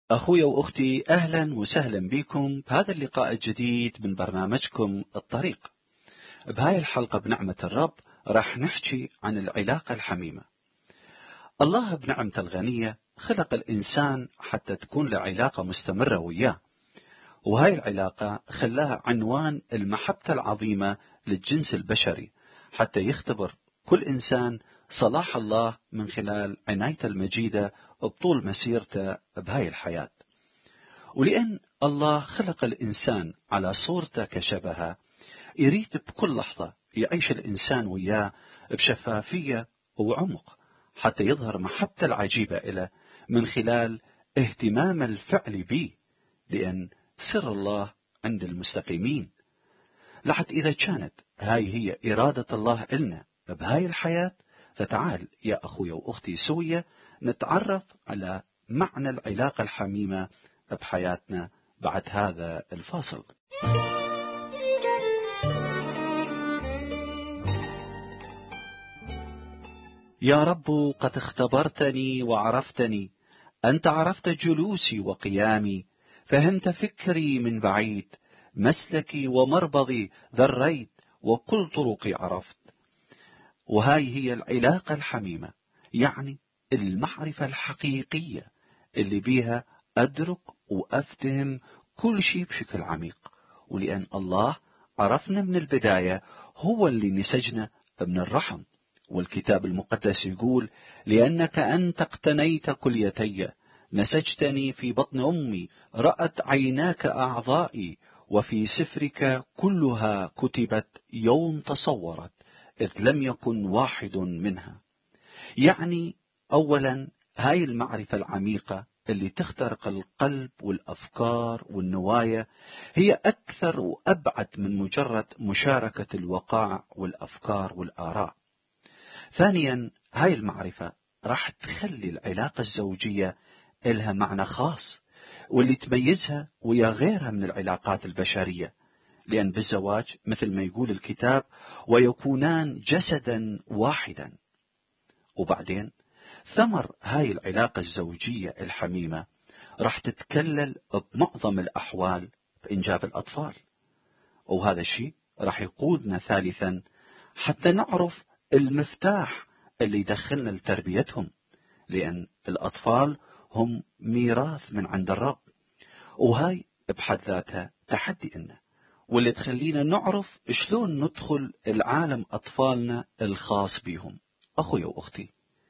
أخوي وأختي، أهلا وسهلا بكم بهذا اللقاء الجديد من برنامجكم الطريق. بهاي الحلقة بنعمة الرب راح نحكي عن العلاقة الحميمة. الله بنعمته الغنية خلق الإنسان حتى تكون له علاقة مستمرة وياه، وهاي العلاقة خلاها عنوان المحبة العظيمة للجنس البشري، حتى يختبر كل إنسان صلاح الله من خلال عنايته المجيدة بطول مسيرته بهاي الحياة. ولأن الله خلق الإنسان على صورته كشبهه، يريد بكل لحظة يعيش الإنسان وياه بشفافية وعمق، حتى يظهر محبته العجيبة له من خلال اهتمام الفعل به، لأن سر الله عند المستقيمين. لحد إذا كانت هاي هي إرادة الله إلنا بهاي الحياة، فتعال يا أخوي وأختي سوية نتعرف على معنى العلاقة الحميمة بحياتنا بعد هذا الفاصل. يا رب قد اختبرتني وعرفتني، أنت عرفت جلوسي وقيامي، فهمت فكري من بعيد، مسلكي ومربضي ذريت، وكل طرقي عرفت. وهاي هي العلاقة الحميمة، يعني المعرفة الحقيقية اللي بيها أدرك وأفتهم كل شيء بشكل عميق. ولأن الله عرفنا من البداية، هو اللي نسجنا من الرحم. والكتاب المقدس يقول: لأنك أنت اقتنيت كليتي، نسجتني في بطن أمي، رأت عيناك أعضائي، وفي سفرك كلها كتبت يوم تصورت، إذ لم يكن واحد منها. يعني أولا هاي المعرفة العميقة اللي تخترق القلب والأفكار والنوايا، هي أكثر وأبعد من مجرد مشاركة الوقائع والأفكار والآراء. ثانيا هاي المعرفة راح تخلي العلاقة الزوجية إلها معنى خاص، واللي تميزها ويا غيرها من العلاقات البشرية، لأن بالزواج مثل ما يقول الكتاب: ويكونان جسدا واحدا. وبعدين ثمر هاي العلاقة الزوجية الحميمة راح تتكلل بمعظم الأحوال بإنجاب الأطفال. وهذا الشيء راح يقودنا ثالثا حتى نعرف المفتاح اللي يدخلنا لتربيتهم، لأن الأطفال هم ميراث من عند الرب، وهاي بحد ذاتها تحدي لنا، واللي تخلينا نعرف شلون ندخل العالم أطفالنا الخاص بهم. أخوي وأختي،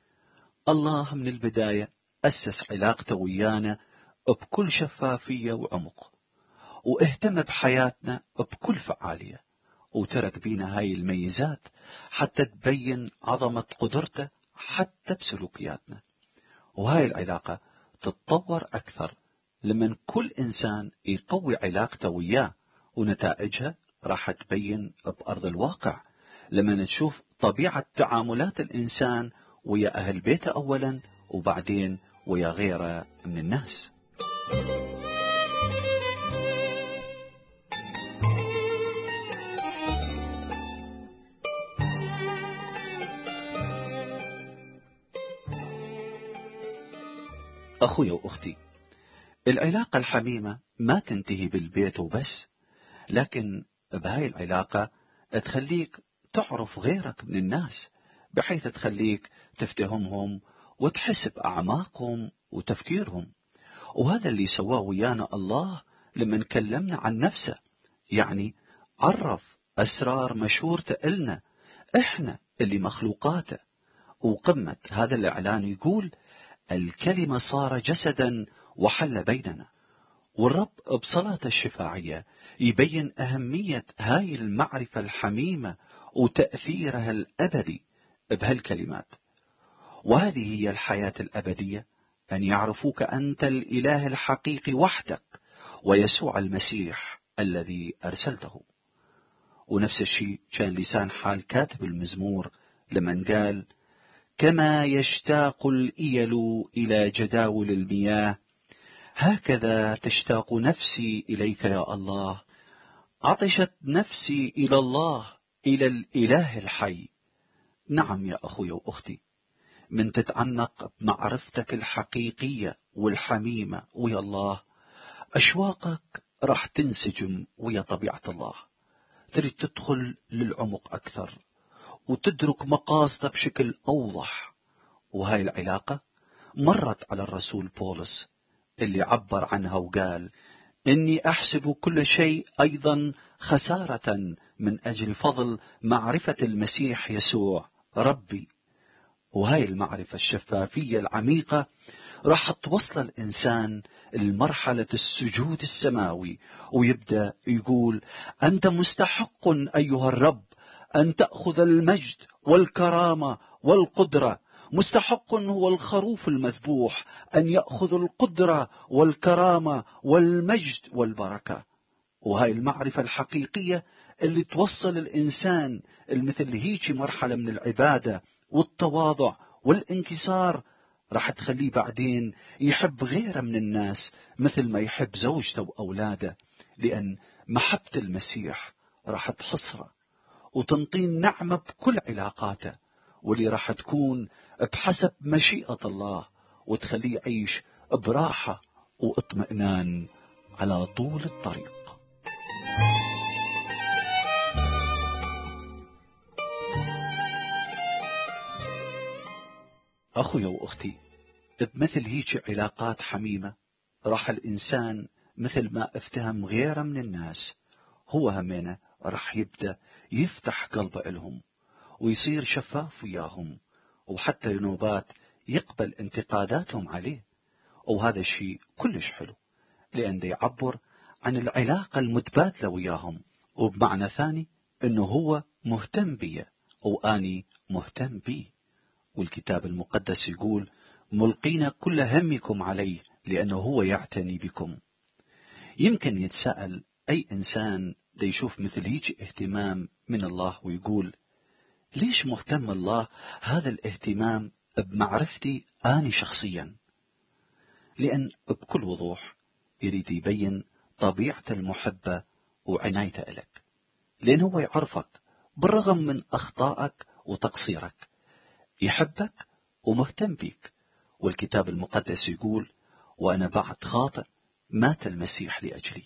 الله من البداية أسس علاقته ويانا بكل شفافية وعمق، واهتم بحياتنا بكل فعالية، وترك بينا هاي الميزات حتى تبين عظمة قدرته حتى بسلوكياتنا. وهاي العلاقة تتطور أكثر لمن كل إنسان يقوي علاقته وياه، ونتائجها راح تبين بأرض الواقع لما نشوف طبيعة تعاملات الإنسان ويا أهل بيته أولا، وبعدين ويا غيره من الناس. أخوي وأختي، العلاقة الحميمة ما تنتهي بالبيت وبس، لكن بهاي العلاقة تخليك تعرف غيرك من الناس، بحيث تخليك تفتهمهم وتحس بأعماقهم وتفكيرهم. وهذا اللي سواه ويانا الله لما كلمنا عن نفسه، يعني عرف أسرار مشورته إلنا إحنا اللي مخلوقاته. وقمة هذا الإعلان يقول: الكلمة صار جسدا وحل بيننا. والرب بصلاة الشفاعية يبين أهمية هاي المعرفة الحميمة وتأثيرها الأبدي بهالكلمات: وهذه هي الحياة الأبدية، أن يعرفوك أنت الإله الحقيقي وحدك، ويسوع المسيح الذي أرسلته. ونفس الشيء كان لسان حال كاتب المزمور لمن قال: كما يشتاق الإيل إلى جداول المياه، هكذا تشتاق نفسي إليك يا الله. عطشت نفسي إلى الله، إلى الإله الحي. نعم يا أخوي وأختي، من تتعمق بمعرفتك الحقيقية والحميمة ويا الله، أشواقك راح تنسجم ويا طبيعة الله. تريد تدخل للعمق أكثر وتدرك مقاصده بشكل أوضح. وهاي العلاقة مرت على الرسول بولس اللي عبر عنها وقال: إني أحسب كل شيء أيضا خسارة من أجل فضل معرفة المسيح يسوع ربي. وهاي المعرفة الشفافية العميقة راح توصل الإنسان لمرحلة السجود السماوي، ويبدأ يقول: أنت مستحق أيها الرب أن تأخذ المجد والكرامة والقدرة. مستحق هو الخروف المذبوح أن يأخذ القدرة والكرامة والمجد والبركة. وهاي المعرفة الحقيقية اللي توصل الإنسان المثل هيك مرحلة من العبادة والتواضع والانكسار، راح تخليه بعدين يحب غيره من الناس مثل ما يحب زوجته وأولاده، لأن محبة المسيح راح تحصره وتنطين نعمة بكل علاقاته، واللي راح تكون بحسب مشيئة الله، وتخليه يعيش براحة واطمئنان على طول الطريق. أخويا وأختي، بمثل هيك علاقات حميمة راح الإنسان مثل ما افتهم غيره من الناس، هو همينه راح يبدأ يفتح قلبه لهم ويصير شفاف وياهم، وحتى نوبات يقبل انتقاداتهم عليه. وهذا الشيء كلش حلو، لأن ده يعبر عن العلاقة المتبادلة وياهم، وبمعنى ثاني أنه هو مهتم بي وأني مهتم بي. والكتاب المقدس يقول: ملقين كل همكم عليه لأنه هو يعتني بكم. يمكن يتساءل أي إنسان دا يشوف مثل هيك اهتمام من الله ويقول: ليش مهتم الله هذا الاهتمام بمعرفتي أنا شخصيا؟ لأن بكل وضوح يريد يبين طبيعة المحبة وعنايته لك، لأن هو يعرفك بالرغم من أخطائك وتقصيرك، يحبك ومهتم بك. والكتاب المقدس يقول: وأنا بعد خاطئ مات المسيح لأجلي.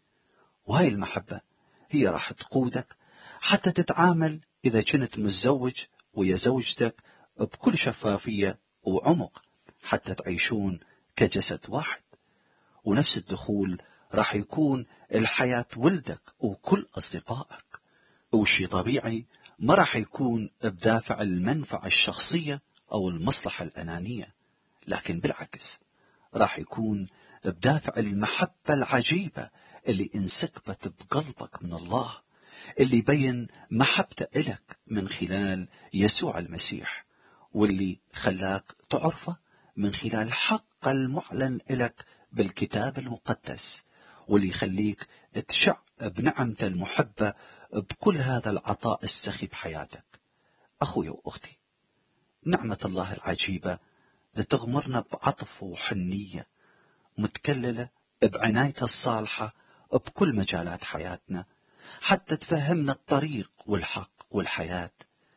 وهي المحبة هي راح تقودك حتى تتعامل إذا كنت متزوج ويا زوجتك بكل شفافية وعمق، حتى تعيشون كجسد واحد. ونفس الدخول راح يكون الحياة ولدك وكل أصدقائك. وشي طبيعي ما راح يكون بدافع المنفعة الشخصية أو المصلحة الأنانية، لكن بالعكس راح يكون بدافع المحبة العجيبة اللي انسكبت بقلبك من الله، اللي بين محبته إلك من خلال يسوع المسيح، واللي خلاك تعرفه من خلال حق المعلن إلك بالكتاب المقدس، واللي يخليك تشع بنعمة المحبة بكل هذا العطاء السخي بحياتك. أخوي وأختي، نعمة الله العجيبة لتغمرنا بعطف وحنية متكللة بعنايته الصالحة بكل مجالات حياتنا، حتى تفهمنا الطريق والحق والحياة،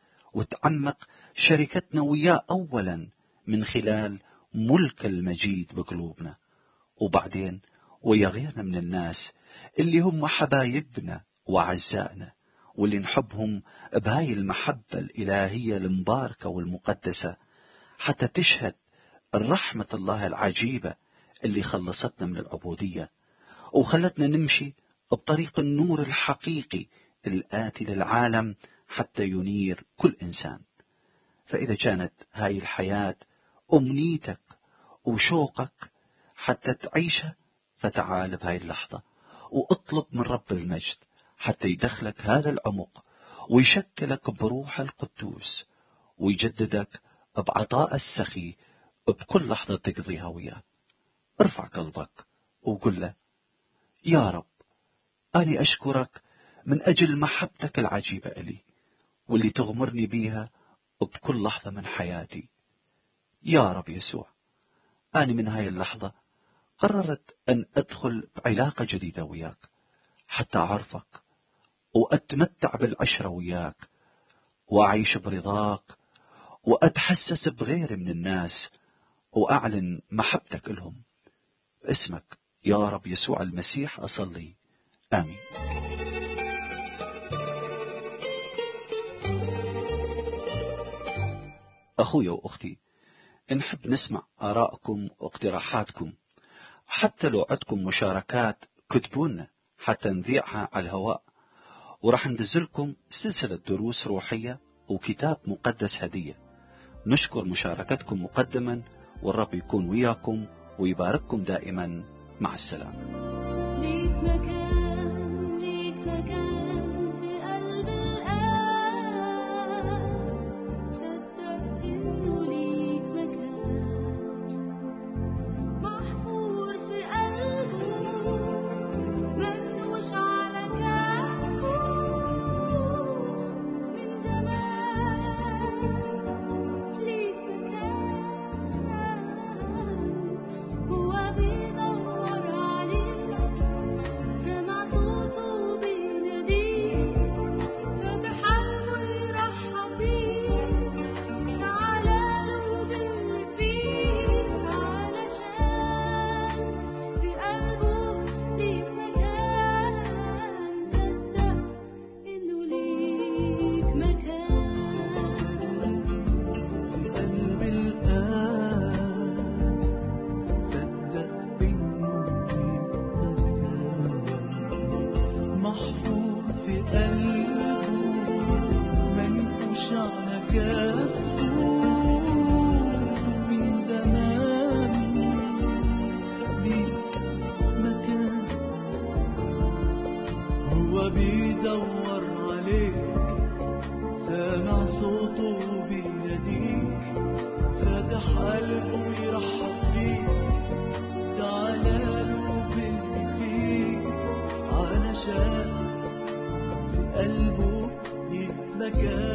وتعمق شركتنا وياه أولا من خلال ملك المجيد بقلوبنا، وبعدين ويا غيرنا من الناس اللي هم حبايبنا وأعزائنا، واللي نحبهم بهاي المحبة الإلهية المباركة والمقدسة، حتى تشهد الرحمة الله العجيبة اللي خلصتنا من العبودية وخلتنا نمشي بطريق النور الحقيقي الآتي للعالم حتى ينير كل إنسان. فإذا كانت هاي الحياة أمنيتك وشوقك حتى تعيشها، فتعال بهاي اللحظة واطلب من رب المجد حتى يدخلك هذا العمق ويشكلك بروح القدوس ويجددك بعطاء السخي بكل لحظة تقضيها وياه. ارفع قلبك وقل له: يا رب، أنا أشكرك من أجل محبتك العجيبة إلي واللي تغمرني بيها بكل لحظة من حياتي. يا رب يسوع، أنا من هاي اللحظة قررت أن أدخل بعلاقة جديدة وياك حتى أعرفك وأتمتع بالعشرة وياك وأعيش برضاك وأتحسس بغيري من الناس وأعلن محبتك لهم. باسمك يا رب يسوع المسيح أصلي، آمين. أخوي وأختي، نحب نسمع آراءكم واقتراحاتكم، حتى لو عندكم مشاركات كتبونا حتى نذيعها على الهواء، وراح ندزلكم سلسلة دروس روحية وكتاب مقدس هدية. نشكر مشاركتكم مقدما، والرب يكون وياكم ويبارككم دائما. مع السلامة. بيدور عليك، سامع صوته بيناديك، فاتح قلبه يرحب بيك، تعالى له باللي فيك، علشان في قلبه ليك مكان.